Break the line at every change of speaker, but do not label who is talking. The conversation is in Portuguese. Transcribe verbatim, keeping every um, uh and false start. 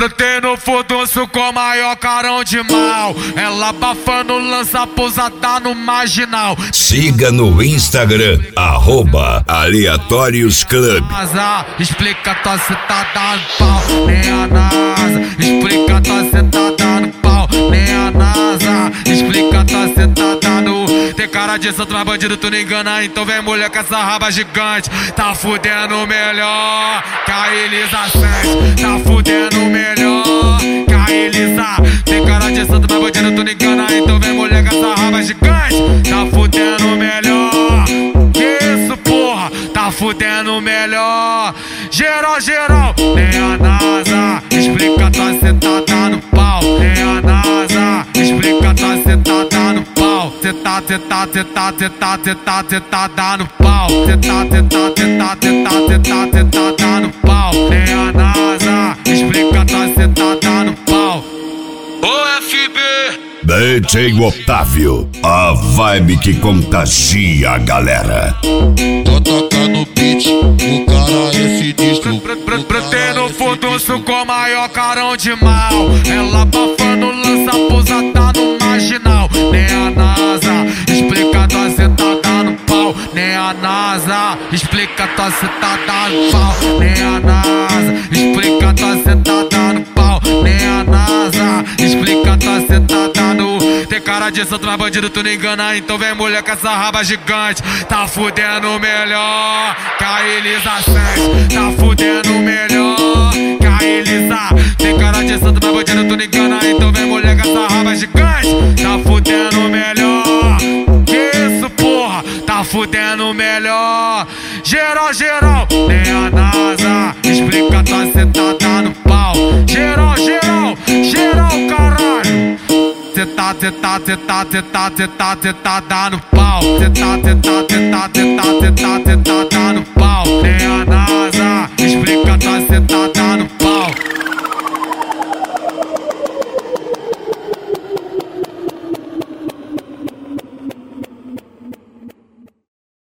Brotei no furdunço com maior carão de mal. Ela abafando, lança pousada no marginal.
Siga no Instagram, arroba Aleatórios Club.
NASA, explica tua sentada no pau. Nem a NASA, explica tua sentada no pau. Nem a NASA, explica tua sentada no. Tem cara de santo, mas bandido tu não engana. Então vem mulher com essa raba gigante. Tá fudendo melhor que a Elisa sete. Tá fudendo melhor que a Elisa. Tem cara de santo, mas bandido tu não engana. Então vem mulher com essa raba gigante. Tá fudendo melhor. Que isso, porra? Tá fudendo melhor. Geral, geral. Nem a NASA, explica tua sentada no pau. Nem a NASA, explica tua sentada no pau. Cê tá, cê tá, cê tá, cê tá, cê tá, cê tá, dá no pau. Cê tá, cê tá, cê tá, cê tá, cê tá, cê tá, dá no pau. Nem a NASA, explica tua sentada no pau. O F B
D J Otávio, a vibe que contagia a galera.
Tô tocando beat, o cara é sinistro.
Brotei no furdunço com maior carão de mal. Ela abafando, lança pousada no marginal. Nem a NASA, explica tua sentada no pau. Nem a NASA, explica tua sentada no pau. Nem a NASA, explica tua sentada no pau. Nem a NASA, explica tua sentada no. Tem cara de santo, mas bandido tu não engana. Então vem mulher com essa raba gigante. Tá fudendo melhor que a Elisa sete. Tá fudendo melhor que a Elisa. Tem cara de santo, mas bandido tu não engana. Então vem mulher com essa raba gigante. Tá fudendo melhor. Que isso, porra? Tá fudendo melhor. Geral, geral. Nem a NASA, explica tua sentada no pau. Geral, geral, geral, caralho. Cê tá, cê tá, cê tá, cê tá, cê tá, cê tá, dá no pau. Cê tá, cê tá, cê tá, cê tá, cê tá, cê tá, dá no pau. Nem a NASA.